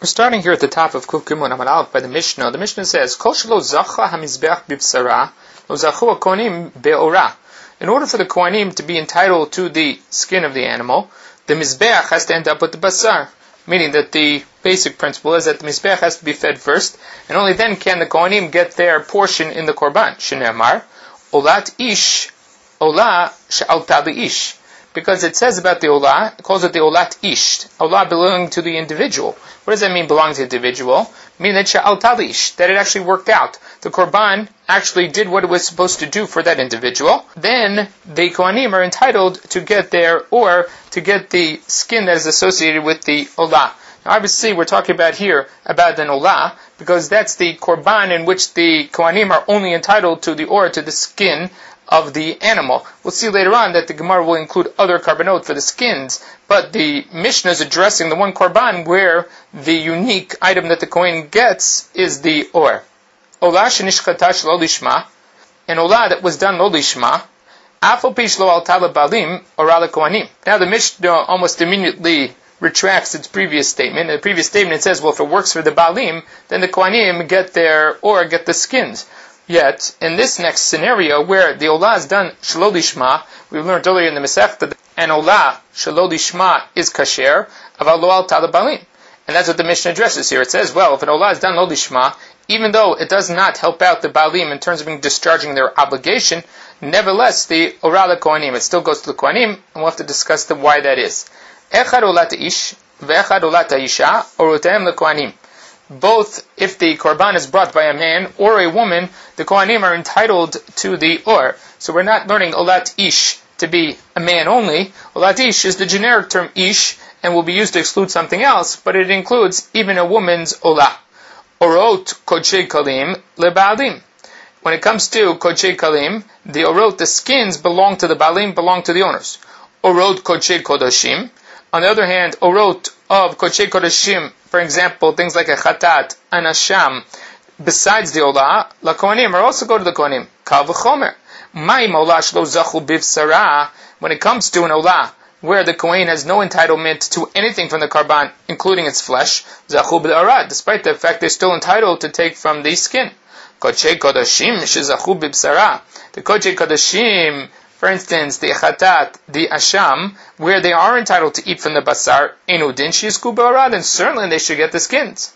We're starting here at the top of Kuf Gimel Amud Aleph by the Mishnah. The Mishnah says, Kol shelo zacha hamizbeach b'bsara, lo zachu hakohanim be'ora. In order for the kohanim to be entitled to the skin of the animal, the mizbeach has to end up with the basar. Meaning that the basic principle is that the mizbeach has to be fed first, and only then can the kohanim get their portion in the korban. Shneamar, olat ish, olah she'alta ish. Because it says about the olah, it calls it the olat ish, olah belonging to the individual. What does that mean, belonging to the individual? Meaning that she'alta ish, that it actually worked out. The korban actually did what it was supposed to do for that individual. Then the kohanim are entitled to get to get the skin that is associated with the olah. Now obviously we're talking about here about an olah, because that's the korban in which the kohanim are only entitled to to the skin of the animal. We'll see later on that the Gemara will include other korbanot for the skins, but the Mishnah is addressing the one korban where the unique item that the kohen gets is the or. Olah shenishchata shelo lishma, an olah that was done lo lishma, afal pi shelo alta lebalim ora lekohanim. Now the Mishnah almost immediately retracts its previous statement. In the previous statement it says, well, if it works for the balim, then the kohanim get the skins. Yet, in this next scenario, where the olah is done shelo lishma, we learned earlier in the Masechta that an olah shelo lishma is kasher, aval lo alta lebalim. And that's what the Mishnah addresses here. It says, well, if an olah is done lo lishma, even though it does not help out the balim in terms of discharging their obligation, nevertheless, the ora lekohanim, it still goes to the kohanim, and we'll have to discuss why that is. Echad olat ish, ve'echad olat isha, orotehem lekohanim. Both, if the korban is brought by a man or a woman, the kohanim are entitled to the or. So we're not learning olat ish to be a man only. Olat ish is the generic term ish, and will be used to exclude something else, but it includes even a woman's olah. Orot kodshei kalim leba'alim. When it comes to kodshei kalim, the orot, the skins, belong to the ba'alim, belong to the owners. Orot kodshei kodashim. On the other hand, orot of kodshei kodashim, for example, things like a chatat, an asham, besides the olah, la kohanim, are also go to the kohanim. Kal v'chomer. Ma'im olah shlo zachu bivsara. When it comes to an olah, where the kohen has no entitlement to anything from the korban, including its flesh, zachu b'arad, despite the fact they're still entitled to take from the skin. Kodshei kodashim shezachu bivsara. The kodshei kodashim, for instance, the chatat, the asham, where they are entitled to eat from the basar, enudin sheyizku b'arad, and certainly they should get the skins.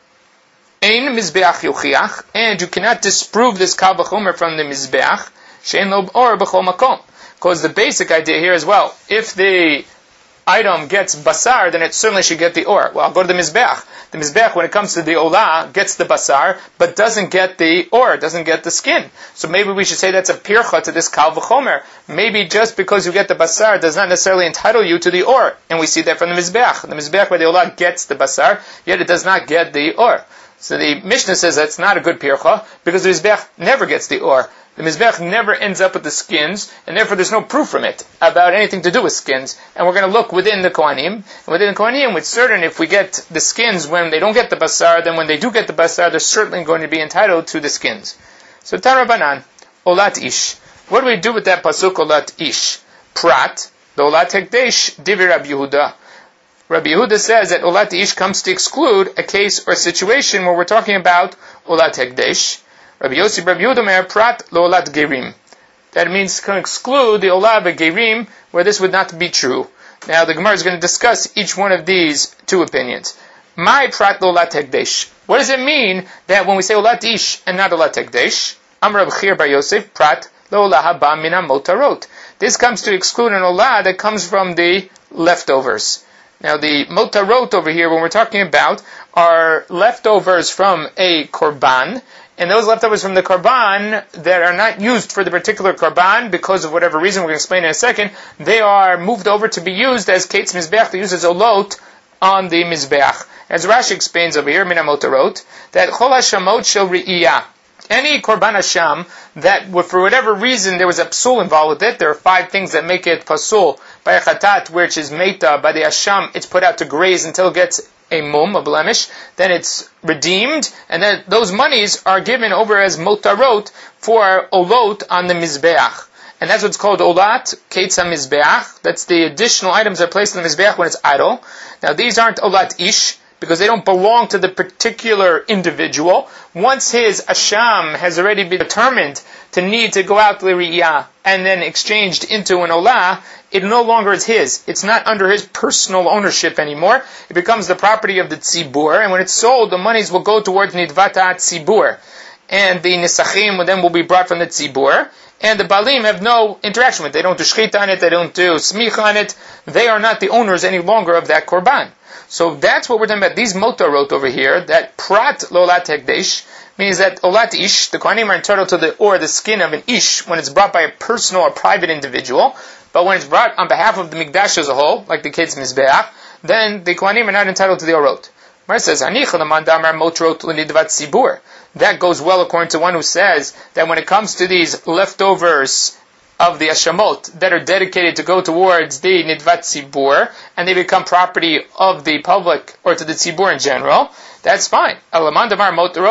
Ein mizbeach yuchiach, and you cannot disprove this kal v'chomer from the mizbeach, she'en lo or b'chol makom. Because the basic idea here as well, if the item gets basar, then it certainly should get the or. Well, I'll go to the mizbeach. The mizbeach, when it comes to the olah, gets the basar, but doesn't get the or, doesn't get the skin. So maybe we should say that's a pircha to this kal v'chomer. Maybe just because you get the basar does not necessarily entitle you to the or. And we see that from the mizbeach. The mizbeach where the olah gets the basar, yet it does not get the or. So the Mishnah says that's not a good pircha, because the mizbeach never gets the or. The mizbeach never ends up with the skins, and therefore there's no proof from it about anything to do with skins. And we're going to look within the kohanim. And within the kohanim, it's certain if we get the skins when they don't get the basar, then when they do get the basar, they're certainly going to be entitled to the skins. So Tarabanan, olat ish. What do we do with that pasuk olat ish? Prat, the olat hekdesh, divi Rabbi Yehuda. Rabbi Yehuda says that olat ish comes to exclude a case or a situation where we're talking about olat hekdesh. Rabbi Yossi, Rabbi Yehuda mer prat lo olat gerim. That means to exclude the olah gerim, where this would not be true. Now the Gemara is going to discuss each one of these two opinions. My prat lo olat hekdesh. What does it mean that when we say olat ish and not olat hekdesh? Amar Reb Chir bar Yosef prat lo olah haba mina motarot. This comes to exclude an olah that comes from the leftovers. Now the motarot over here, when we're talking about, are leftovers from a korban, and those leftovers from the korban that are not used for the particular korban because of whatever reason we're going to explain in a second, they are moved over to be used as kates mizbeach, to use as olot on the mizbeach. As Rashi explains over here, mina motarot, that chol hashamot shel re'iyah, any korban hasham that for whatever reason there was a psul involved with it, there are 5 things that make it pasul. By a chatat, which is meta, by the hasham, it's put out to graze until it gets a mum, a blemish, then it's redeemed, and then those monies are given over as motarot for olot on the mizbeach. And that's what's called olat, kates ha-mizbeach. That's the additional items that are placed on the mizbeach when it's idle. Now these aren't olat ish. because they don't belong to the particular individual. Once his asham has already been determined to need to go out l'riyah and then exchanged into an olah, it no longer is his. It's not under his personal ownership anymore. It becomes the property of the tzibur, and when it's sold, the monies will go towards nidvat tzibur, and the nisachim then will be brought from the tzibur, and the balim have no interaction with it. They don't do shchita on it, they don't do smicha on it. They are not the owners any longer of that korban. So that's what we're talking about. These motorot over here, that prat lolat hekdesh, means that olat ish, the kohanim are entitled to the skin of an ish when it's brought by a personal or private individual, but when it's brought on behalf of the mikdash as a whole, like the kids mizbeach, then the kohanim are not entitled to the orot. Mar says, that goes well according to one who says that when it comes to these leftovers of the ashamot that are dedicated to go towards the nidvat tzibur, and they become property of the public or to the tzibur in general, that's fine. But according to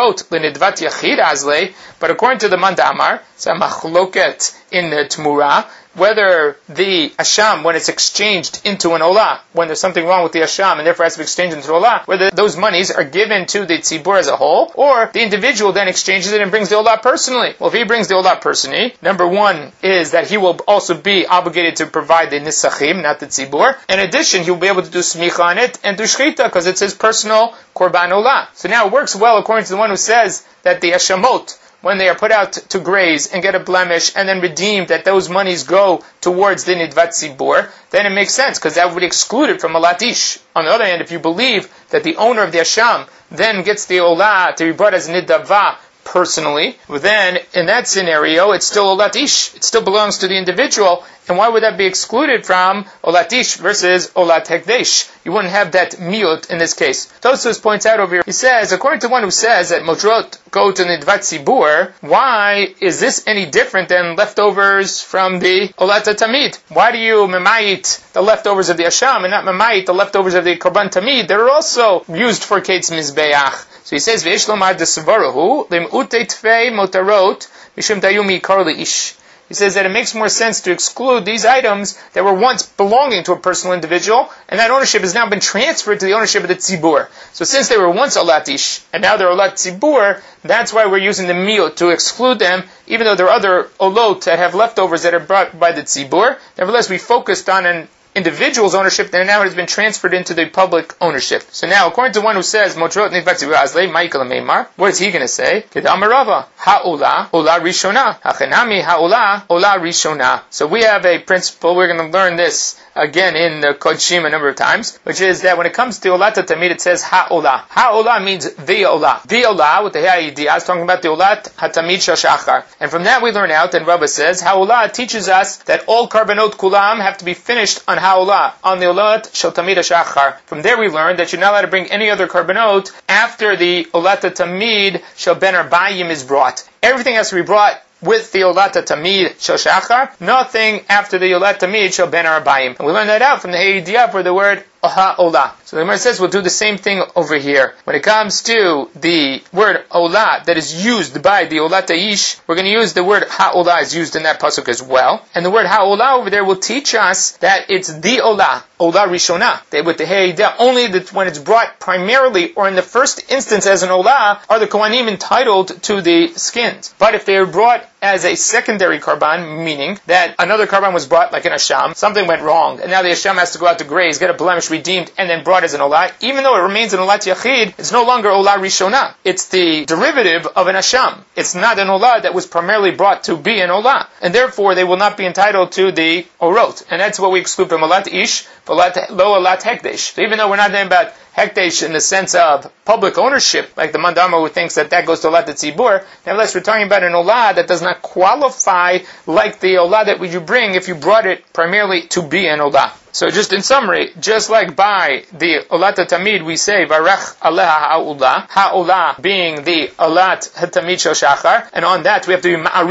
the mandamar, it's a machloket in the tmura, whether the asham, when it's exchanged into an olah, when there's something wrong with the asham and therefore has to be exchanged into an olah, whether those monies are given to the tzibur as a whole, or the individual then exchanges it and brings the olah personally. Well, if he brings the olah personally, number one is that he will also be obligated to provide the nisachim, not the tzibur. In addition, he will be able to do smicha on it and do shchita because it's his personal korban olah. So now it works well according to the one who says that the ashamot, when they are put out to graze and get a blemish and then redeemed, that those monies go towards the nidvat tzibur, then it makes sense, because that would be excluded from a latish. On the other hand, if you believe that the owner of the asham then gets the olah to be brought as nidava personally, then in that scenario, it's still a latish. It still belongs to the individual. And why would that be excluded from olatish versus olat hekdesh? You wouldn't have that miut in this case. Tosfos points out over here, he says, according to one who says that motrot go to nidvat tzibur, why is this any different than leftovers from the olat tamid? Why do you memayit the leftovers of the asham and not memayit the leftovers of the korban tamid that are also used for kates mizbeach? So he says, V'esh lomar desvarahu lim'ute tfei motarot mishum dayumi kar leish. He says that it makes more sense to exclude these items that were once belonging to a personal individual, and that ownership has now been transferred to the ownership of the tzibur. So since they were once olatish, and now they're olat tzibur, that's why we're using the miut to exclude them, even though there are other olot that have leftovers that are brought by the tzibur. Nevertheless, we focused on an individual's ownership that now has been transferred into the public ownership. So now, according to one who says, Motrot nidvat tzibur azlei, Michael Meimar, what is he going to say? Kedamarava, ha'olah, olah rishona, hachenami ha'olah, olah rishona. So we have a principle, we're going to learn this again in the Kodshim a number of times, which is that when it comes to olat tamid, it says ha'olah. Ha'olah means the olah. The olah, with the ha'idiyah, is talking about the olat hatamid shel shachar. And from that we learn out, and Rabbah says, ha'olah teaches us that all karbanot kulam have to be finished on ha'olah, on the olat shel tamid shachar. From there we learn that you're not allowed to bring any other karbanot after the olat tamid shel ben arbayim is brought. Everything has to be brought with the Olat Tamid Shel Shachar, nothing after the Olat Tamid Shel Ben Arbayim. And we learn that out from the Ha'idiyah for the word Olah. So the Gemara says we'll do the same thing over here. When it comes to the word Olah that is used by the Olat Aish, we're going to use the word Ha'olah is used in that pasuk as well. And the word Ha'olah over there will teach us that it's the Olah, Olah Rishonah. With the Ha'idiyah, only that when it's brought primarily or in the first instance as an Olah, are the Kohanim entitled to the skins. But if they are brought as a secondary karban, meaning that another karban was brought like an asham, something went wrong, and now the asham has to go out to graze, get a blemish redeemed, and then brought as an olah, even though it remains an olat yachid, it's no longer olah rishonah. It's the derivative of an asham. It's not an olah that was primarily brought to be an olah, and therefore they will not be entitled to the orot. And that's what we exclude from olat ish, lo olat hekdesh. So even though we're not talking about hekdesh in the sense of public ownership, like the mandama who thinks that goes to olat tzibur, nevertheless we're talking about an olah that does not qualify like the olah that you bring if you brought it primarily to be an olah. So just in summary, just like by the olat tamid we say varach aleha ha'olah being the olat tamid shel shachar, and on that we have to be ma'arich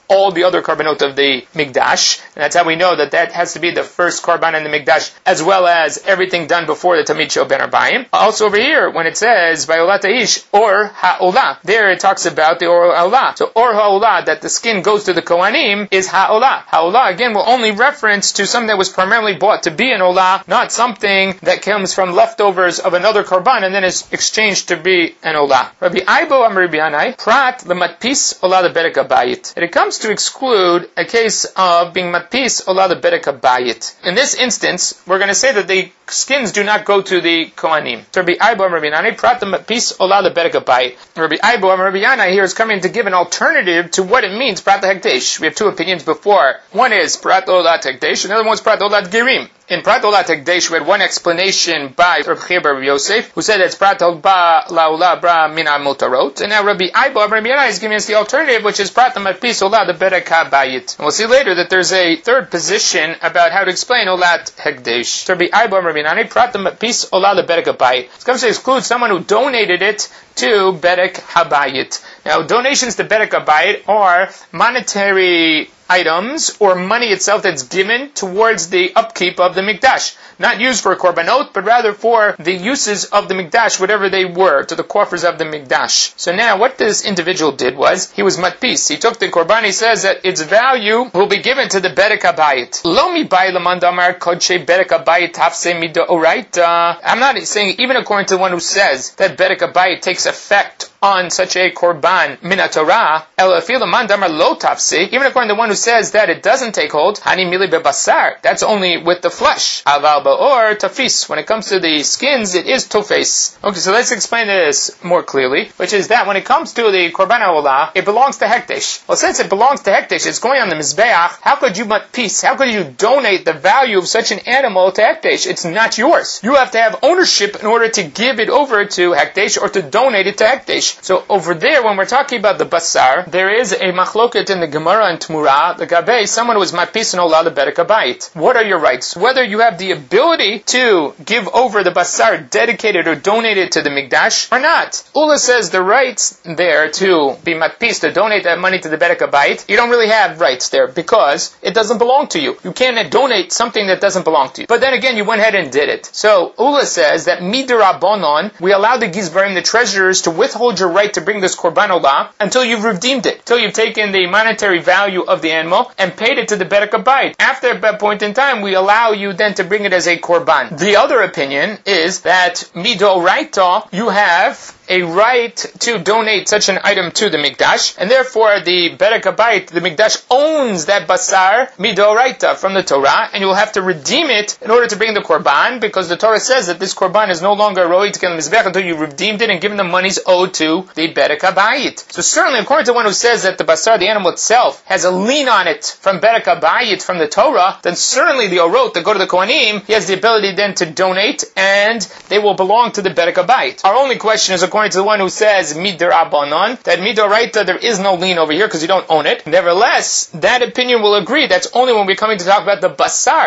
all the other korbanot of the Mikdash. And that's how we know that has to be the first korban in the Mikdash, as well as everything done before the Tamid Shel Ben Arbaim. Also over here, when it says, Vayolat Aish, or Ha'olah, there it talks about the or Ha'olah. So or Ha'olah, that the skin goes to the Kohanim, is Ha'olah. Ha'olah, again, will only reference to something that was primarily bought to be an Olah, not something that comes from leftovers of another korban and then is exchanged to be an Olah. Rabbi Aibo Amar Rabbi Yanai, Prat lematpis Olah the Bedek Habayit. And it comes to exclude a case of being matpis Olah the Bedek Habayit. In this instance, we're going to say that the skins do not go to the Kohanim. So Rabbi Aibo Amar Rabbi Yanai, Prat lematpis Olah the Bedek Habayit. Rabbi Aibo Amar Rabbi Yanai here is coming to give an alternative to what it means, Prat Hekdesh. We have two opinions before. One is Prat Olat Hekdesh, and the other one is Prat Olat Gerim. In Prat Olat Hekdesh, we had one explanation by Rabbi Chia bar Rabbi Yosef, who said it's Prat Ba Laula Bra Mina Motarot. And now Rabbi Aibo Rabbi Yanai is giving us the alternative, which is Prat Matpis Olat the Bedek Habayit. And we'll see later that there's a third position about how to explain Olat Hekdesh. So Rabbi Aibo Rabbi Yanai, Prat Matpis Olat the Bedek Habayit. It's going to exclude someone who donated it to Bedek Habayit. Now, donations to Bedek Habayit are monetary items or money itself that's given towards the upkeep of the Mikdash. Not used for korbanot, but rather for the uses of the Mikdash, whatever they were, to the coffers of the Mikdash. So now, what this individual did was, he was matpis. He took the korban, he says that its value will be given to the Bedek Habayit. Lo mi bai lamandamar kodshe Bedek Habayit tafse mida oraita. I'm not saying, even according to the one who says that Bedek Habayit takes effect on such a korban min Torah, el afila mandamar lo tafse, even according to the one who says that it doesn't take hold, hani mili bebasar, that's only with the flesh. Aval ba'or tafis, when it comes to the skins, it is tofes. Okay, so let's explain this more clearly, which is that when it comes to the korban ha'olah, it belongs to Hekdesh. Well, since it belongs to Hekdesh, it's going on the Mizbeach, how could you matpis, how could you donate the value of such an animal to Hekdesh? It's not yours. You have to have ownership in order to give it over to Hekdesh or to donate it to Hekdesh. So over there, when we're talking about the basar, there is a machloket in the Gemara and Tmura, the Gabe, someone who is matpis and olah the Bedek Habayit. What are your rights? Whether you have the ability to give over the basar dedicated or donated to the Mikdash or not. Ula says the rights there to be matpis, to donate that money to the Bedek Habayit, you don't really have rights there because it doesn't belong to you. You can't donate something that doesn't belong to you. But then again, you went ahead and did it. So Ula says that midirabonon, we allow the gizbarim, the treasurers, to withhold your right to bring this korban olah until you've redeemed it, until you've taken the monetary value of the animal and paid it to the Bedek Habayit. After that point in time, we allow you then to bring it as a korban. The other opinion is that midoraita, you have a right to donate such an item to the Mikdash, and therefore the Bedek Habayit, the Mikdash, owns that basar midoraita from the Torah, and you will have to redeem it in order to bring the korban, because the Torah says that this korban is no longer roi to the Mizbech until you redeemed it and given the monies owed to the Bedek Habayit. So certainly, according to one who says that the basar, the animal itself, has a lien on it from Bedek Habayit, from the Torah, then certainly the orot that go to the Kohanim, he has the ability then to donate, and they will belong to the Bedek Habayit. Our only question is, according to the one who says midar abanon, that midoraita, there is no lien over here because you don't own it. Nevertheless, that opinion will agree that's only when we're coming to talk about the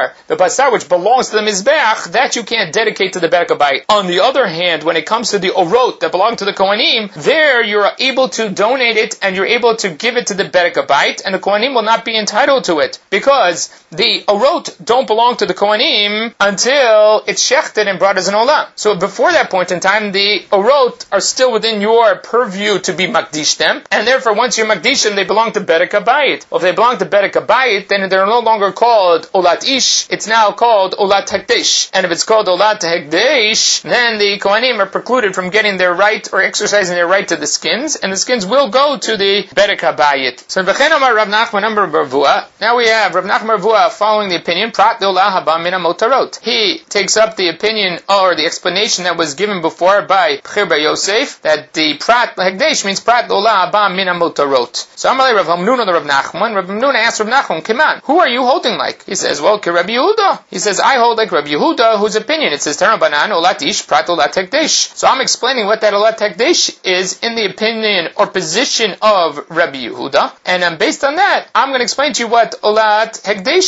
basar which belongs to the Mizbeach, that you can't dedicate to the Bedek Habayit. On the other hand, when it comes to the orot that belong to the Kohanim, there you're able to donate it and you're able to give it to the Bedek Habayit, and the Kohanim will not be entitled to it because the orot don't belong to the Kohanim until it's shechted and brought as an olah. So before that point in time, the orot are still within your purview to be makdish them, and therefore once you're makdish them, they belong to Bedek Habayit. Well, if they belong to Bedek Habayit, then they're no longer called Olat Ish, it's now called Olat Hekdesh. And if it's called Olat Hekdesh, then the Kohanim are precluded from getting their right or exercising their right to the skins, and the skins will go to the Bedek Habayit. So V'chen Amar Rav Nachman Amar Rav Vua, now we have Rav Nachman Rav Vua following the opinion, Prat Olah Haba Mina Motarot. He takes up the opinion or the explanation that was given before by Chia bar Yosef, that the Prat Hekdesh means Prat Olah Haba Mina Motarot. So Amalei Rav Hamnuna the Rav Nachman. Rav Hamnuna asked Rav Nachman, Kiman, who are you holding like? He says, well, Rabbi Yehuda. He says, I hold like Rabbi Yehuda, whose opinion, it says, Terabanan Olat Ish Prat Olat Hekdesh. So I'm explaining what that Olat Hekdesh is in the opinion or position of Rabbi Yehuda, and based on that, I'm going to explain to you what Olat Hekdesh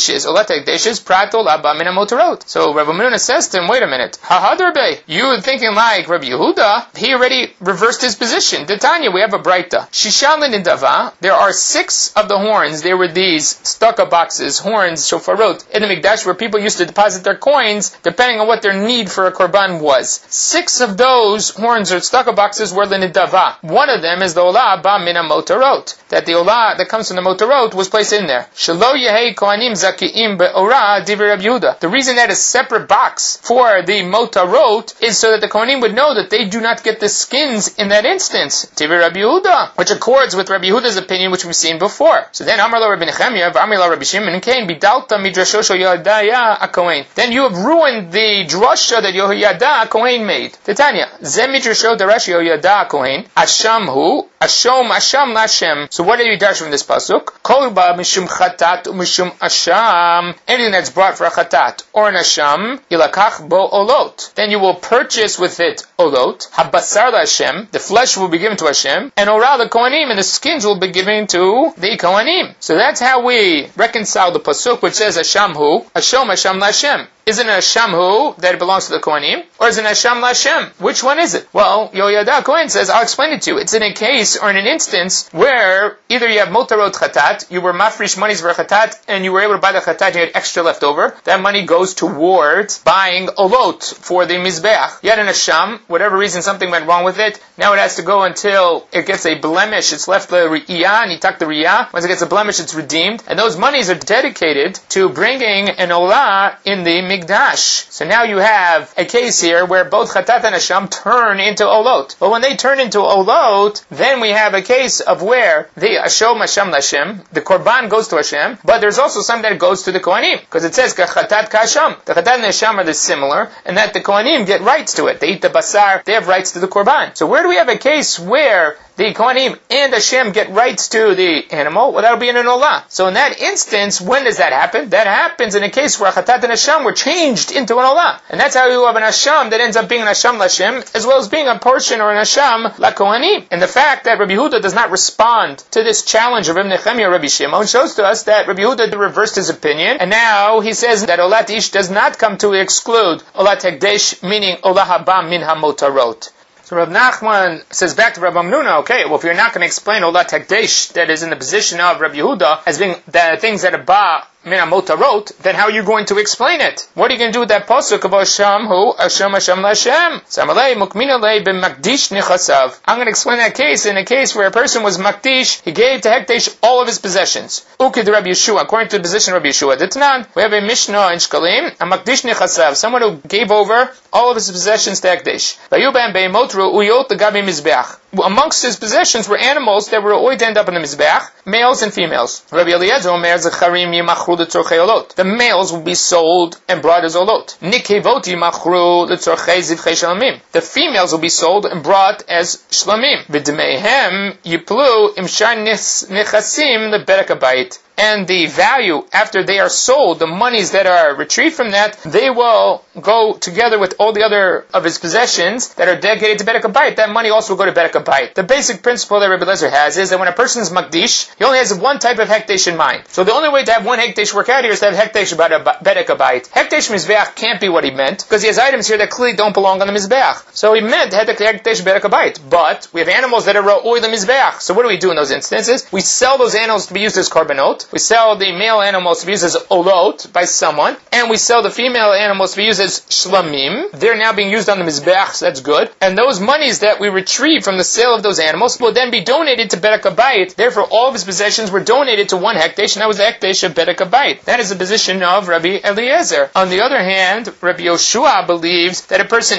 dishes, olat hekdeshes, prat olah ba min hamotarot. So Rabbi Menuna says to him, wait a minute, hahadarbe, you were thinking like Rabbi Yehuda, he already reversed his position. Tanya, we have a braita. Shishalin in Dava, there are 6 of the horns. There were these stucco boxes, horns, shofarot, in the Mikdash where people used to deposit their coins depending on what their need for a korban was. 6 of those horns or stucco boxes were linidava. One of them is the olah ba min hamotarot. That the olah that comes from the motarot was placed in there. Shelo yehei kohanim zakiim be'orah divrei Rabbi Yehuda. The reason that a separate box for the motarot is so that the kohanim would know that they do not get the skins in that instance. Divrei Rabbi Yehuda, which accords with Rabbi Yehuda's opinion, which we've seen before. So then Amar lo Rabbi Nechemia, v'Amar lo Rabbi Shimon, Kain bidalta midrasho shel Yehoyada HaKohen. Then you have ruined the drasha that Yehoyada HaKohen made. Titania, Zeh midrasho darash Yehoyada HaKohen, Asham hu, Ashom Asham Lashem. So what do you dash from this pasuk? Kol ba mishum chatat mishum asham. Anything that's brought for a chatat or an asham, ilakach bo olot. Then you will purchase with it olot. Habasar Hashem, the flesh will be given to Hashem, and orah the kohanim, and the skins will be given to the kohanim. So that's how we reconcile the pasuk which says asham hu, ashom asham Lashem. Is it an Asham hu that it belongs to the Kohanim? Or is it an Asham Lashem? Which one is it? Well, Yehoyada Kohen says, I'll explain it to you. It's in a case or in an instance where either you have Motarot Chatat, you were mafrish monies for a Chatat, and you were able to buy the Chatat and you had extra left over. That money goes towards buying Olot for the Mizbeach. You had an Asham, whatever reason something went wrong with it, now it has to go until it gets a blemish, it's left the Riyah, and you tuck the Riyah. Once it gets a blemish, it's redeemed. And those monies are dedicated to bringing an Olah in the Mikdash. So now you have a case here where both Chatat and Asham turn into Olot. But when they turn into Olot, then we have a case of where the Ashom Asham Lashem, the Korban goes to Hashem, but there's also some that goes to the Kohanim. Because it says, Chatat Kasham. The Chatat and the Asham are similar, and that the Kohanim get rights to it. They eat the Basar, they have rights to the Korban. So where do we have a case where the Kohanim and Hashem get rights to the animal? Well, that'll be in an Olah. So in that instance, when does that happen? That happens in a case where Chatat and Hashem were changed into an Olah. And that's how you have an Hashem that ends up being an Hashem Lashem, as well as being a portion or an Hashem La Kohanim. And the fact that Rabbi Yehuda does not respond to this challenge of Rabbi Nechemia or Rabbi Shimon shows to us that Rabbi Yehuda reversed his opinion, and now he says that Olat Ish does not come to exclude Olat Hekdesh, meaning Olah Haba Min HaMotarot. So Rav Nachman says back to Rabbi Menuna, okay, well if you're not going to explain Olat Hekdesh that is in the position of Rabbi Yehuda as being the things that are ba min hamotarot, then how are you going to explain it? What are you going to do with that pasuk of Asham hu, Asham Asham Lashem? Samalei mukminalei b'makdish nichasav. I'm going to explain that case in a case where a person was makdish, he gave to Hekdesh all of his possessions. Ukid Rabbi Yeshua, according to the position of Rabbi Yeshua. D'Tanan, we have a Mishnah in Shkalim, a makdish nichasav, someone who gave over all of his possessions to Hekdesh. Vayubam be'imotru uyot l'gabi mizbeach. Amongst his possessions were animals that were going to end up in the Mizbeach, males and females. Rabbi Eliezer Omer Zecharim Yimachru L'Tzorchei Olot. The males will be sold and brought as Olot. Nikevot Yimachru L'Tzorchei Zivchei Shlamim. The females will be sold and brought as Shlamim. V'dmeihem Yiplu Imshar Nechasim L'Berek Habayit. And the value, after they are sold, the monies that are retrieved from that, they will go together with all the other of his possessions that are dedicated to Berek Habayit. That money also will go to Berek Habayit. The basic principle that Rabbi Eliezer has is that when a person is Makdish, he only has one type of Hekdesh in mind. So the only way to have one Hekdesh work out here is to have Hekdesh about Berek Habayit. Hekdesh Mizbeach can't be what he meant, because he has items here that clearly don't belong on the Mizbeach. So he meant Hekdesh Berek Habayit. But we have animals that are Ra'oi the Mizbeach. So what do we do in those instances? We sell those animals to be used as korbanot. We sell the male animals to be used as olot by someone, and we sell the female animals to be used as shlamim. They're now being used on the mizbeach, so that's good. And those monies that we retrieve from the sale of those animals will then be donated to Berek Habayit. Therefore, all of his possessions were donated to one Hekdesh, and that was the Hekdesh of Berek Habayit. That is the position of Rabbi Eliezer. On the other hand, Rabbi Yoshua believes that a person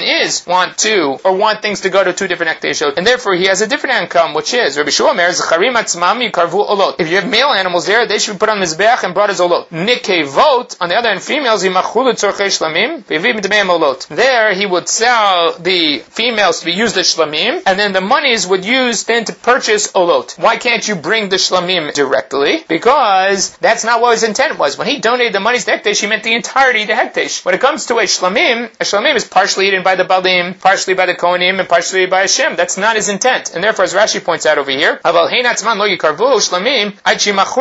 want things to go to two different Hekdeshot, and therefore he has a different income, which is Rabbi Shua Mer Zecharim Atzmam Yikarvu Olot. If you have male animals there, they should be put on Mizbeach and brought as Olot. Nikevot, on the other hand, females, Yimachru L'Tzorchei Shlamim, V'yivim D'meim Olot. There, he would sell the females to be used as Shlamim, and then the monies would use then to purchase Olot. Why can't you bring the Shlamim directly? Because that's not what his intent was. When he donated the monies to Hekdesh, he meant the entirety to Hekdesh. When it comes to a Shlamim is partially eaten by the Balim, partially by the Kohanim, and partially by Hashem. That's not his intent. And therefore, as Rashi points out over here, Aval Hein Atzman Lo Yikarvu Shlamim Ad Shimachru. Can't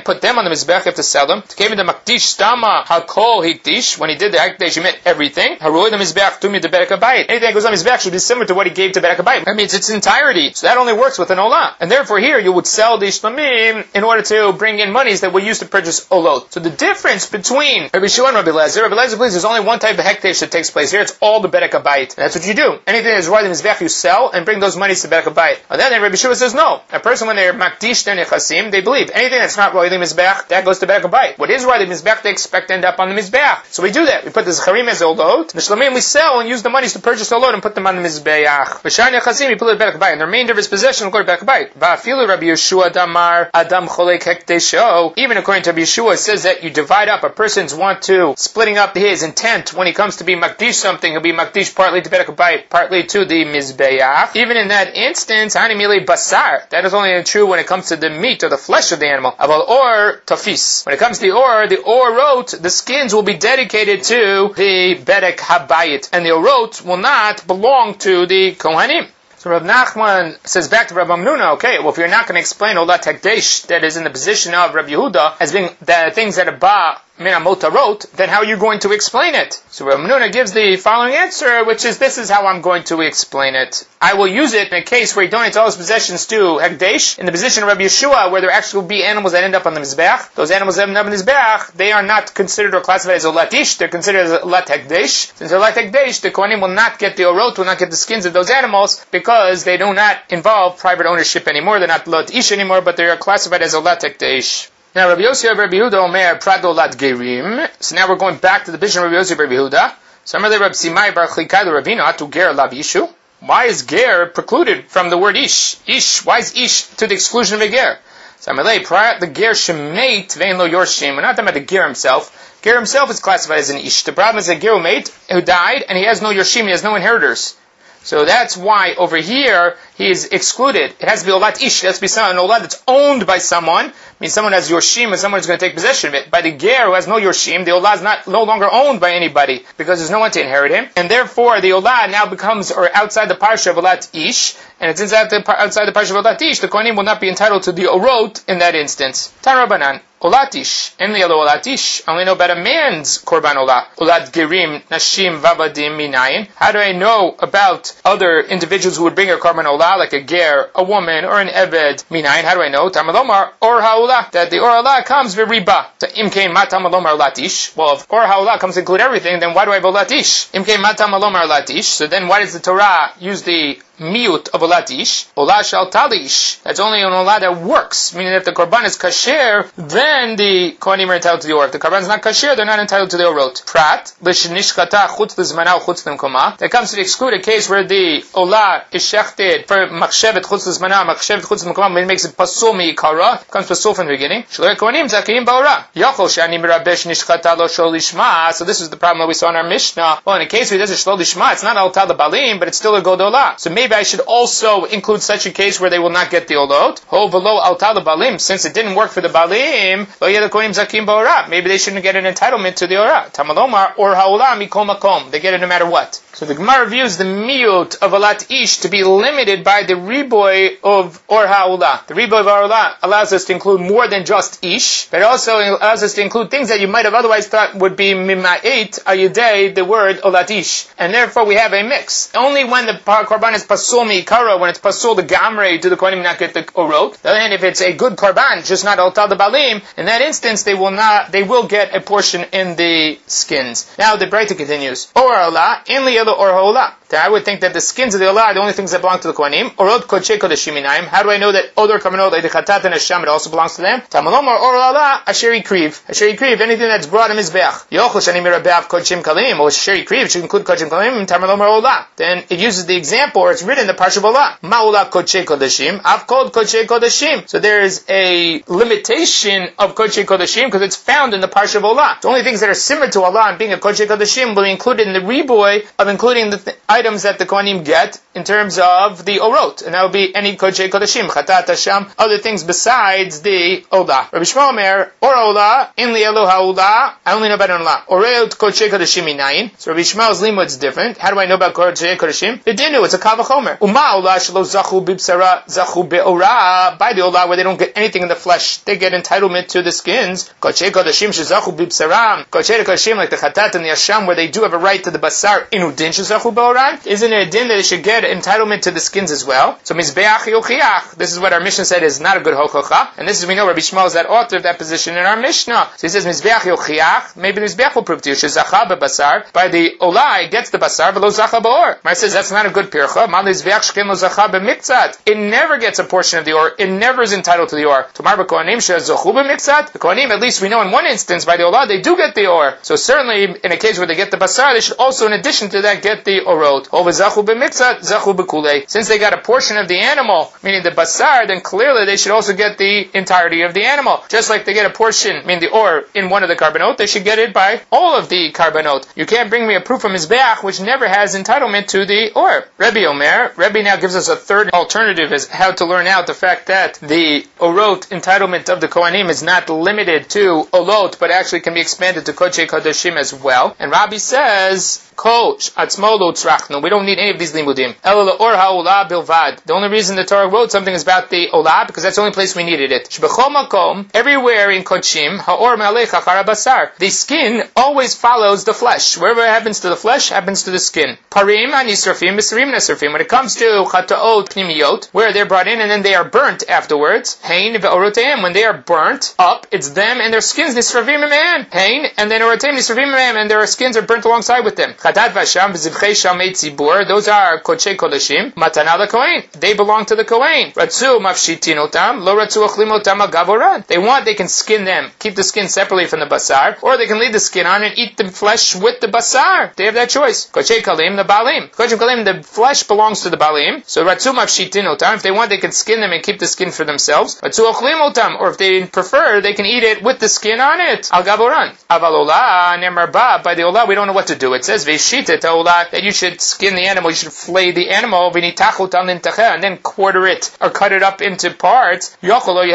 can't put them on the Mizbech, you have to sell them. Came into Makdish Stama Hakol Hikdish. When he did the Hikdish, he meant everything. Haroi the Mizbech Tumi the Bedek Habayit. Anything that goes on the Mizbech should be similar to what he gave to Bedek Habayit. That means its entirety. So that only works with an Olah. And therefore here you would sell the Shlamim in order to bring in monies that were used to purchase Olot. So the difference between Rabbi Shua and Rabbi Lezer believes there's only one type of Hikdish that takes place here. It's all the Bedek Habayit. That's what you do. Anything that's right in the Mizbech you sell and bring those monies to Bedek Habayit. And then Rabbi Shua says no. A person when they're Makdish their Nechasim, they believe anything that's not Roy the Mizbech, that goes to Bedek Habayit. What is Roy the Mizbech, they expect to end up on the Mizbech. So we do that. We put the Zecharim as Olot, the Shlamim we sell and use the monies to purchase Olot and put them on the Mizbeach. V'shar Nechasim, we put it Bedek Habayit. And the remainder of his possession will go to Bedek Habayit. Va'afilu Rabbi Yeshua Damar Adam Cholek Hekdesho. Even according to Rabbi Yeshua, it says that you divide up. A person's want to splitting up his intent when he comes to be Makdish something, he'll be Makdish partly to Bedek Habayit, partly to the Mizbeach. Even in that instance, Hanimili Basar. That is only true when it comes to the meat or the flesh of the animal. Aval or Tafis. When it comes to the orot, the skins will be dedicated to the Bedek Habayit. And the orot will not belong to the Kohanim. So Rav Nachman says back to Rav Amnuna, okay, well if you're not going to explain Olat Hekdesh that is in the position of Rav Yehuda as being the things that are ba min hamotarot, then how are you going to explain it? So Rav Amnuna gives the following answer, which is this is how I'm going to explain it. I will use it in a case where he donates all his possessions to Hekdesh, in the position of Rabbi Yeshua, where there actually will be animals that end up on the Mizbech. Those animals that end up on the Mizbech, they are not considered or classified as Olat Ish, they're considered as Olat Hekdesh. Since they're Olat Hekdesh, the Kohanim will not get the orot, will not get the skins of those animals, because they do not involve private ownership anymore. They're not Olat Ish anymore, but they are classified as Olat Hekdesh. Now, Rabbi Yossi of Rabbi Yehuda Omer Prado Lat Gerim. So now we're going back to the vision of Rabbi Yossi of Rabbi Yehuda. So I'm really Rabbi Simai Bar Chlikai the Rabino Atu Ger Lav Ishu. Why is Ger precluded from the word Ish? Ish. Why is Ish to the exclusion of a Ger? So I'm really the Ger Shemait Vein Lo Yorshim. We're not talking about the Ger himself. Ger himself is classified as an Ish. The problem is a Ger who died and he has no Yorshim. He has no inheritors. So that's why over here he is excluded. It has to be Olat Ish. It has to be an Olat that's owned by someone. I mean, someone has Yorshim and someone is going to take possession of it. By the Ger who has no Yorshim, the Olah is no longer owned by anybody because there's no one to inherit him. And therefore the Olah now becomes outside the parsha of Olat Ish. And it's outside the parsha of Olat Ish. The Kohanim will not be entitled to the Orot in that instance. Tan Rabbanan. Olatish, and the other Olatish, I only know about a man's Korban Olah. Olat Gerim, Nashim, Vavadim, Minayin. How do I know about other individuals who would bring a Korban Olah, like a Ger, a woman, or an Eved, Minayin? How do I know? Tamalomar, Or HaOlah, that the Or HaOlah comes v'riba. To Imkein Matamalomar Olatish. Well, if Or HaOlah comes to include everything, then why do I have Olatish? Imkein Matamalomar Olatish. So then why does the Torah use the miut of Olatish? Olah shal talish. That's only an Olah that works. Meaning if the Korban is kasher, then the Kohanim are entitled to the Or. If the Korban is not kasher, they're not entitled to the Orot. Prat, l'shenishchata chutz l'zmana chutz l'mkoma. That comes to exclude a case where the Olah is shechted for machshevet chutz l'zmana, machshevet chutz l'mkoma, when it makes it pasul mi'ikara, comes pasul from the beginning. Shloi Kohanim zakiyim ba'ora. Yachol shani mirabesh nishchata lo shol lishma. So this is the problem that we saw in our Mishnah. Well, in a case where he does a shol lishma, it's not al tal balim, but it's still a godolah. So maybe I should also include such a case where they will not get the olot. Ho v'lo al tal balim. Since it didn't work for the balim, lo yeh the kohanim zakim ba'ora. Maybe they shouldn't get an entitlement to the ora. Tamalomar or haolah mikol makom. They get it no matter what. So the Gemara views the miut of Olat Ish to be limited by the riboy of Or HaOlah. The riboy of Or HaOlah allows us to include more than just Ish, but it also allows us to include things that you might have otherwise thought would be mima'it ayudei, the word Olat Ish. And therefore we have a mix. Only when the korban is pasul mi'ikara, when it's pasul the gamre, do the kohanim not get the orot. Then if it's a good korban, just not al tal the balim, in that instance they will get a portion in the skins. Now the Breita continues. Or HaOlah, in li or HaOlah. I would think that the skins of the Olah are the only things that belong to the Kohanim. Orot kodshei kodashim minayim. How do I know that odor kavanot like the chatat and hasham it also belongs to them? Tamalomar or Olah asher yikriv. Asher yikriv, anything that's brought in mizbeach. Yochel shani mirabeach kodshim kalim. Or asher yikriv, it should include kodshim kalim. Tamalomar Olah. Then it uses the example, or it's written in the parsha of Olah. Ma Olah kodshei kodashim. Av kod kodshei kodashim. So there is a limitation of kodshei kodashim because it's found in the parsha of Olah. The only things that are similar to Olah and being a kodshei kodashim will be included in the riboy of including the items that the Kohanim get in terms of the orot, and that would be any Kodshei Kodashim, Chatat Hashem, other things besides the Olah. Rabbi Shmuel Omer, or Olah, in li Elo ha'Olah, I only know about an Olah. Oreot Kodshei Kodashim inayin. So Rabbi Shmuel's limud's different. How do I know about Kodshei Kodashim? The dinu, it's a Kavachomer. Uma Olah shelo zachu bibsara, zachu be'orah. By the Olah, where they don't get anything in the flesh, they get entitlement to the skins. Kodshei Kodashim shezachu bibsaram. Kodshei Kodashim, like the Chatat and the Asham, where they do have a right to the basar, inudin shezachu be'orah. Isn't it a din that they should get entitlement to the skins as well? So Mizbeach yochiach. This is what our Mishnah said is not a good hochacha. And this is, we know Rabbi Shmuel is that author of that position in our Mishnah. So he says Mizbeach yochiach. Maybe the Mizbeach will prove to you. Shezacha be'basar. By the Olai gets the basar, but lo zacha be'or. Mar says that's not a good pircha. Mal Mizbeach shken lo zacha be'miktzat. It never gets a portion of the or. It never is entitled to the or. Tomar be'kohanim shezachu be'miktzat. The kohanim, at least we know in one instance by the Olah, they do get the or. So certainly in a case where they get the basar, they should also in addition to that get the orot. Zachu be'miktzat, zachu be'kulei. Since they got a portion of the animal, meaning the basar, then clearly they should also get the entirety of the animal. Just like they get a portion, meaning the or, in one of the karbanot, they should get it by all of the karbanot. You can't bring me a proof from Mizbeach which never has entitlement to the or. Rebbe Omer, Rebbe now gives us a third alternative as how to learn out the fact that the orot entitlement of the Kohanim is not limited to olot, but actually can be expanded to Kodshei Kodashim as well. And Rabbi says, we don't need any of these limudim. The only reason the Torah wrote something is about the Olah, because that's the only place we needed it. Everywhere in Kodshim, the skin always follows the flesh. Wherever it happens to the flesh, happens to the skin. Parim, anisrafim, b'sarim nasrafim. When it comes to chataot pnimiyot, where they're brought in and then they are burnt afterwards, hein ve'oroteim, when they are burnt up, it's them and their skins, nisrafim man. Hein, and then oroteim, nisrafim man, and their skins are burnt alongside with them. Chatat v'asham, v'zivchei shamei tzibur, those are Kodshei Kodashim, matana l'kohen. They belong to the kohen. Ratzu mafshitin otam, lo ratzu achlim otam al-gavoran. They want, they can skin them, keep the skin separately from the basar, or they can leave the skin on and eat the flesh with the basar. They have that choice. Kodshei kalim, the balim. Kodshei kalim, the flesh belongs to the balim. So ratzu mafshitin otam, if they want, they can skin them and keep the skin for themselves. Ratzu achlim otam, or if they prefer, they can eat it with the skin on it. Al-gavoran. Aval olah, nemar ba, by the olah, we don't know what to do. It says, veshita olah, that you should skin the animal, you should flay the animal, and then quarter it, or cut it up into parts. Maybe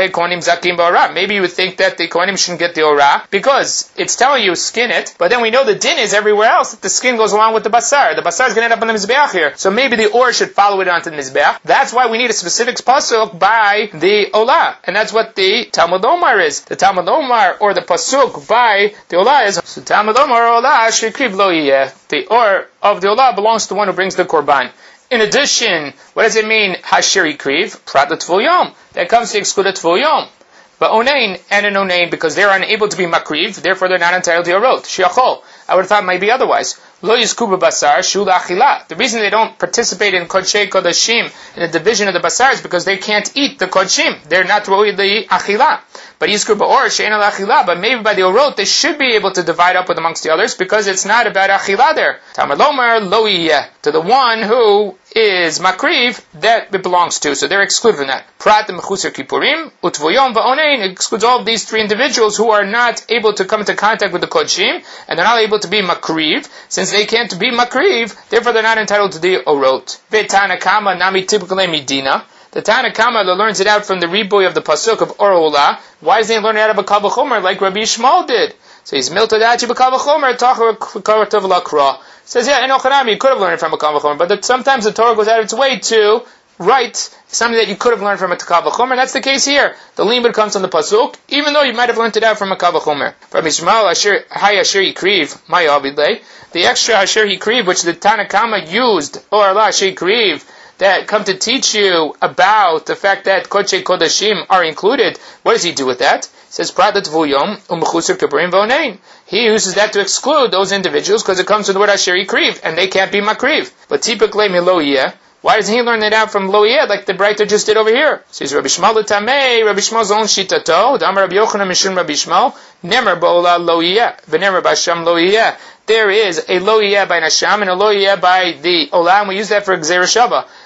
you would think that the Kohanim shouldn't get the orah, because it's telling you skin it, but then we know the din is everywhere else that the skin goes along with the basar. The basar is going to end up on the Mizbeach here. So maybe the or should follow it onto the Mizbeach. That's why we need a specific pasuk by the olah. And that's what the Talmud Omar is. The Talmud Omar, or the pasuk by the olah is, so Talmud Omar olah shekriv lo yeh. The or of the olah belongs to the one who brings the korban. In addition, what does it mean, Hasher Yikriv? Prat l'Tvul Yom. That comes to exclude a Tvul Yom. But Onain and an Onain, because they're unable to be Makriv, therefore they're not entitled to a Orot. Shiachol. I would have thought it might be otherwise. Lo yizku b'basar shu la'achila. The reason they don't participate in Kodshei Kodashim, in the division of the basar, is because they can't eat the Kodshim. They're not roi the achila. But yizku ba'or she'ena la'achila. But maybe by the orot they should be able to divide up with amongst the others, because it's not about achila there. Talmud Omer lo yiyeh. To the one who is makriv, that it belongs to. So they're excluded from that. Prat mechusar kippurim, utvoyom va'onein, excludes all of these three individuals who are not able to come into contact with the kodshim, and they're not able to be makriv. Since they can't be makriv, therefore they're not entitled to the orot. Ve'tanakama nami typically midina. The Tanakama learns it out from the riboy of the pasuk of Olah. Why does he learn it out of a Kal V'chomer like Rabbi Yishmael did? So he's miltadachi b'Kal V'chomer tachar karatav lakra. Says, yeah, in Ochanami you could have learned it from a Kal V'chomer, but sometimes the Torah goes out of its way to write something that you could have learned from a Kal V'chomer. That's the case here. The limud comes from the pasuk, even though you might have learned it out from a Kal V'chomer. From Yishmael hay asher yikriv ma'yavidlei. The extra asher yikriv which the Tanakama used, or Allah asher yikriv, that come to teach you about the fact that Kodshei Kodashim are included. What does he do with that? He says, Prat l'Tvul Yom u'mechusar kippurim v'onein. He uses that to exclude those individuals because it comes from the word Asher Yikriv, and they can't be Makriv. But typically Milo Yeh. Why doesn't he learn it out from Lo Yeh, like the Breiter just did over here? So he's Rabbi Shmuel l'Tamei, Rabbi Shmuel's own shitato, D'amar Rabbi Yochanan mishum Rabbi Shmuel, Nemer ba'olah Lo Yeh, v'nemer b'Hasham Lo Yeh. There is a Lo Yeh by Nasham and a Lo Yeh by the Olah, and we use that for Gzeir Shava.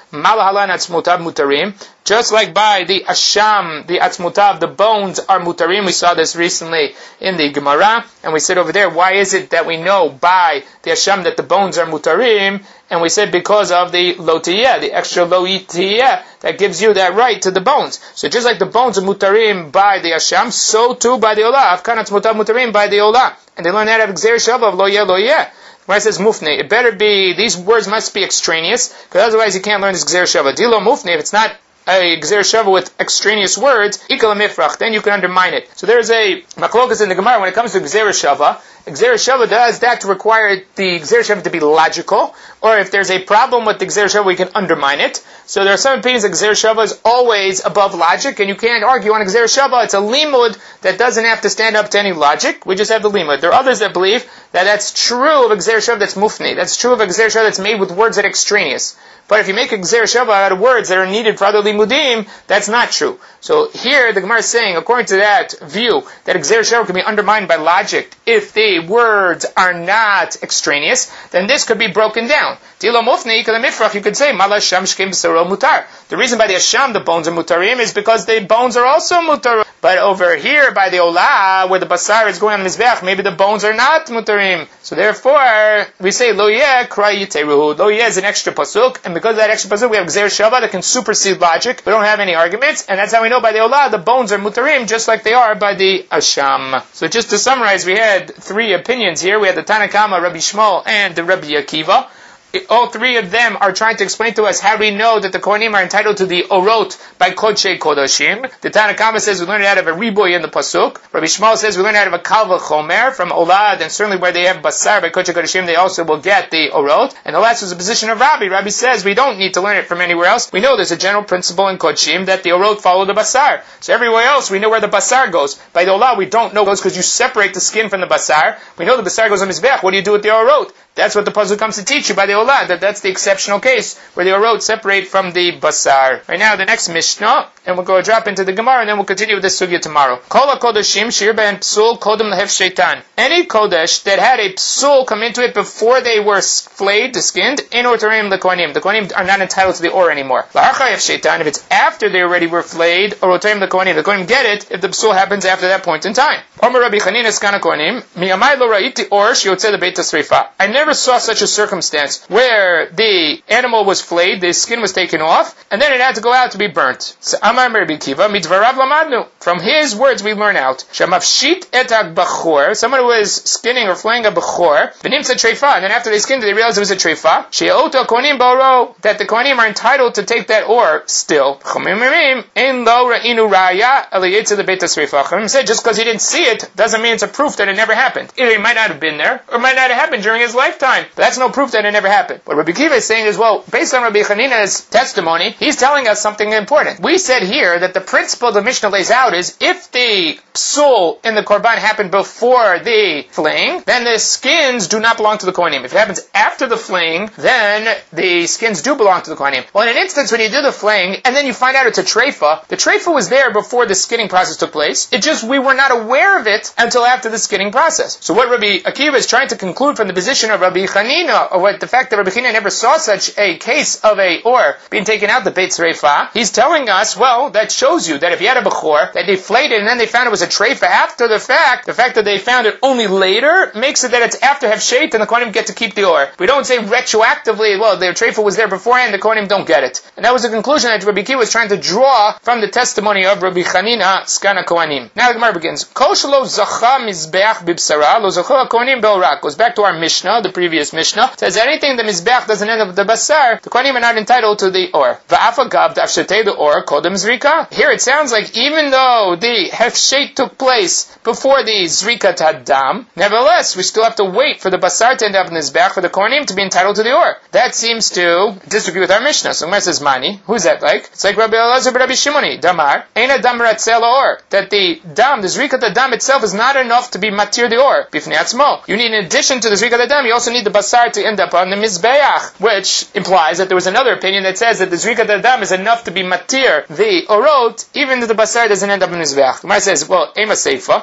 Malahalan atzmotav mutarim. Just like by the asham, the atzmotav, the bones are mutarim. We saw this recently in the Gemara, and we said over there, why is it that we know by the asham that the bones are mutarim? And we said because of the lo tiyeh, the extra lo tiyeh, that gives you that right to the bones. So just like the bones are mutarim by the asham, so too by the olah. Afkan atzmotav mutarim by the olah. And they learn that of gzer shava of lo yeh lo yeh. Where it says mufne, it better be, these words must be extraneous, because otherwise you can't learn this gzer shava. Dilo mufne, if it's not a gzer shava with extraneous words, ikal mifrach, then you can undermine it. So there's a machlokas in the Gemara when it comes to gzer shava. Gzer shava does that to require the gzer shava to be logical, or if there's a problem with the gzer shava, we can undermine it. So there are some opinions that gzer shava is always above logic, and you can't argue on a gzer shava. It's a limud that doesn't have to stand up to any logic. We just have the limud. There are others that believe that that's true of a gzer shava that's mufni. That's true of a gzer shava that's made with words that are extraneous. But if you make a gzer shava out of words that are needed for other limudim, that's not true. So here the Gemara is saying, according to that view, that a gzer shava can be undermined by logic if the words are not extraneous, then this could be broken down. Dilo mufni kala mifrach, you could say mala sham shkem b'saro mutar. The reason by the asham the bones are mutarim is because the bones are also mutarim. But over here by the olah, where the basar is going on the mizbeach, maybe the bones are not mutarim. So therefore we say lo yeh kra yiteruhu. Lo yeh is an extra pasuk, and because of that extra pasuk we have gzer shava that can supersede logic. We don't have any arguments, and that's how we know by the olah the bones are mutarim just like they are by the asham. So just to summarize, we had three opinions here. We had the Tanna Kama, Rabbi Shmuel, and the Rabbi Akiva. All three of them are trying to explain to us how we know that the Kohanim are entitled to the Orot by Kodshei Kodashim. The Tanna Kama says we learn it out of a riboy in the Pasuk. Rabbi Shmuel says we learn it out of a Kal V'chomer from Olad, and certainly where they have Basar by Kodshei Kodashim, they also will get the Orot. And the last was the position of Rabbi. Rabbi says we don't need to learn it from anywhere else. We know there's a general principle in Kodshim that the Orot follow the Basar. So everywhere else we know where the Basar goes. By the Olad we don't know those because you separate the skin from the Basar. We know the Basar goes on Mizbech. What do you do with the Orot? That's what the puzzle comes to teach you by the Olad, that's the exceptional case where the Orot separate from the Basar. Right now, the next Mishnah, and we'll go drop into the Gemara, and then we'll continue with this sugya tomorrow. Kol HaKodashim shir ben psul kodem lehef sheitan. Any Kodesh that had a psul come into it before they were flayed, skinned, in ortarim the Kohanim. The Kohanim are not entitled to the or anymore. La'achar hef sheitan, if it's after they already were flayed, or ortarim the Kohanim get it if the psul happens after that point in time. Omer Rabbi Chanina skana Kohanim, mi'amai lo ra'iti or shiyotzeh lebeit hasrifa. I never saw such a circumstance where the animal was flayed, the skin was taken off, and then it had to go out to be burnt. So Amar Rabbi Kiva, mitvarav lamadnu. From his words we learn out. Shamafshit et bachor, someone who was skinning or flaying a bachor, v'nimtza treifa, and then after they skinned it, they realized it was a treifa. She'oto kohanim baro, that the kohanim are entitled to take that or still. Chomim ein lo ra'inu raya aliyetze lebeit hasrifa. Chomim said just because he didn't see it doesn't mean it's a proof that it never happened. Either he might not have been there, or it might not have happened during his lifetime. But that's no proof that it never happened. What Rabbi Kiva is saying is, well, based on Rabbi Chanina's testimony, he's telling us something important. We said here that the principle the Mishnah lays out is if the psul in the korban happened before the flaying, then the skins do not belong to the kohanim. If it happens after the flaying, then the skins do belong to the kohanim. Well, in an instance when you do the flaying and then you find out it's a treifa, the treifa was there before the skinning process took place. It just we were not aware of it until after the skinning process. So what Rabbi Akiva is trying to conclude from the position of Rabbi Chanina, or what the fact that Rabbi Chanina never saw such a case of a or being taken out the beit treifa, he's telling us, well, that shows you that if you had a bechor that they flayed it and then they found it was a treifa after the fact that they found it only later makes it that it's after hefshet and the kohanim get to keep the or. We don't say retroactively, well, the treifa was there beforehand, the kohanim don't get it. And that was the conclusion that Rabbi Kiva was trying to draw from the testimony of Rabbi Chanina skana kohanim. Now the Gemara begins. Kol shelo zacha mizbeach bibsara lo zacha kohanim be'orak. Goes back to our Mishnah, the previous Mishnah. It says anything the mizbeach doesn't end up with the basar, the kohanim are not entitled to the or. Va'afagav dafshetei the or kodem zrika. Here it sounds like even though the hefshet took place before the zrikat hadam, nevertheless we still have to wait for the basar to end up in the mizbeach for the kohanim to be entitled to the or. That seems to disagree with our Mishnah. So Gemara says mani. Who's that like? It's like Rabbi Elazar Rabbi Shimoni. Damar ein adam ratzeh or. That the dam, the zrikat hadam itself is not enough to be matir the or. Bifnei atzmo. You need, in addition to the zrikat hadam, you also need the basar to end up on the mizbeach, which implies that there was another opinion that says that the zrikat hadam is enough to be matir the orot, even if the basar doesn't end up in the mizbeach. Gemara says, well, ema seifa.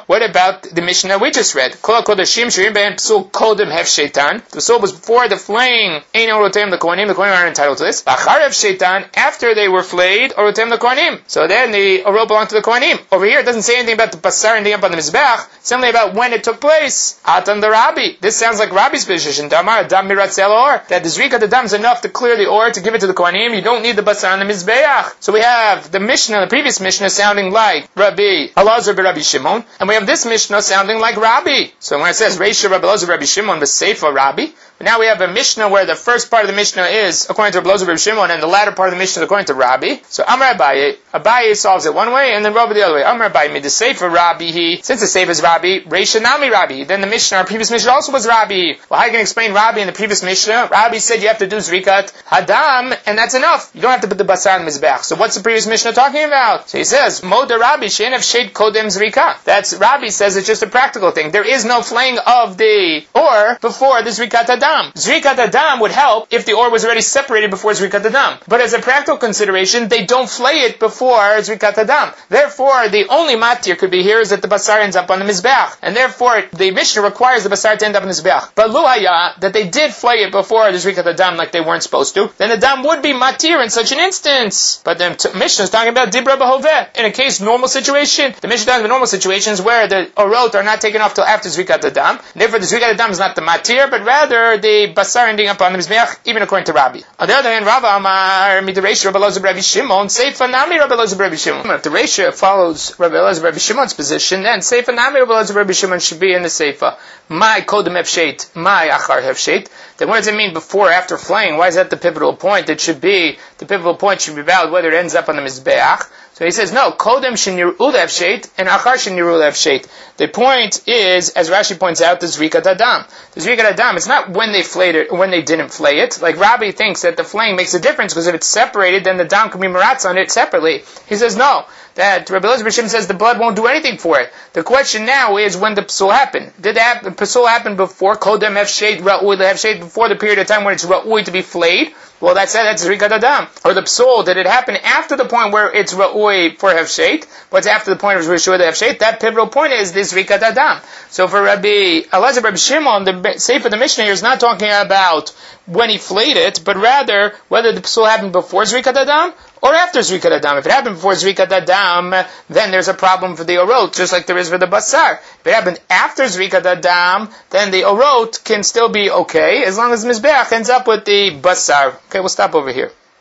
What about the Mishnah we just read? Kol HaKodashim Shirim Be'en Psul Kodem Hef Sheitan. The psul was before the flaying. Ein Orotem the Kohanim. The Kohanim aren't entitled to this. Achar Hef Sheitan, after they were flayed, Orotem the Kohanim. So then the orot belonged to the Kohanim. Over here, it doesn't say anything about the basar ending up on the Mizbeach. It's only about when it took place. Atan the Rabbi. This sounds like Rabbi's position. Damar Dam Miratzel Or. That the Zrika the Dam is enough to clear the Or, to give it to the Kohanim. You don't need the basar on the Mizbeach. So we have the Mishnah, the previous Mishnah, sounding like Rabbi Elazar Rabbi Shimon, and we have this Mishnah sounding like Rabbi. So when it says Reisha Rabbi Elazar Rabbi Shimon, B'Seifa Rabbi, but now we have a Mishnah where the first part of the Mishnah is according to Rabbi Elazar Rabbi Shimon, and the latter part of the Mishnah is according to Rabbi. So Amar Abaye solves it one way, and then Rabbi the other way. Amar Abaye made the Seifa Rabbi. Since the Seifa is Rabbi, Reisha Nami Rabbi. Then the Mishnah, our previous Mishnah also was Rabbi. Well, how are you going to explain Rabbi in the previous Mishnah? Rabbi said you have to do Zrikat Hadam, and that's enough. You don't have to put the basar on the Mizbeach. So what's the previous Mishnah talking about? So he says, Moda Rabbi Shein of Shed Kodem Zrika. That's Rabbi says it's just a practical thing. There is no flaying of the or before the Zrikat Adam. Zrikat Adam would help if the or was already separated before Zrikat Adam. But as a practical consideration, they don't flay it before Zrikat Adam. Therefore, the only matir could be here is that the basar ends up on the Mizbeach. And therefore, the Mishnah requires the basar to end up on the Mizbeach. But luhaya, that they did flay it before the Zrikat Adam like they weren't supposed to, then the dam would be matir in such an instance. But the Mishnah is talking about Dibra B'Hoveh. In a case, normal situation, the Mishnah talks about normal situations where the orot are not taken off till after Zrikat Adam. Therefore, the Zrikat Adam is not the matir, but rather the basar ending up on the Mizbeach, even according to Rabbi. On the other hand, Rava Amar Midrash Rabbi Elazar Rabbi Shimon, Seifa Nami Rabbi Elazar Rabbi Shimon. If the ratio follows Rabbi Elazar Rabbi Shimon's position, then Seifa Nami Rabbi Elazar Rabbi Shimon should be in the Seifa. My Kodem Hefshet, my Achar Hefshet. Then what does it mean before or after flaying? Why is that the pivotal point? The pivotal point should be valid whether it ends up on the Mizbeach. So he says, no, Kodem Shinirul Hefshet and Achar Shinirul Hefshet. The point is, as Rashi points out, the Zrikat Adam. The Zrikat Adam, it's not when they flayed it or when they didn't flay it. Like Rabbi thinks that the flaying makes a difference because if it's separated, then the dam can be maratz on it separately. He says, no. That Rabbi Elazar B'Shim says the blood won't do anything for it. The question now is when the psul happened. Did the psul happen before Kodem Hefshet, Ra'ui Hefshet, before the period of time when it's Ra'ui to be flayed? Well, that's Zrikat Adam. Or the psul, did it happen after the point where it's Ra'ui for Hefshet? What's after the point of Rishua the Hefshet? That pivotal point is this Zrikat Adam. So for Rabbi Elazar Rabbi Shimon, the Sefer the Mishnah here is not talking about when he flayed it, but rather whether the psul happened before Zrikat Adam or after Zrikat Adam. If it happened before Zrikat Adam, then there's a problem for the orot, just like there is for the basar. If it happened after Zrikat Adam, then the orot can still be okay, as long as Mizbeach ends up with the basar. Okay, we'll stop over here.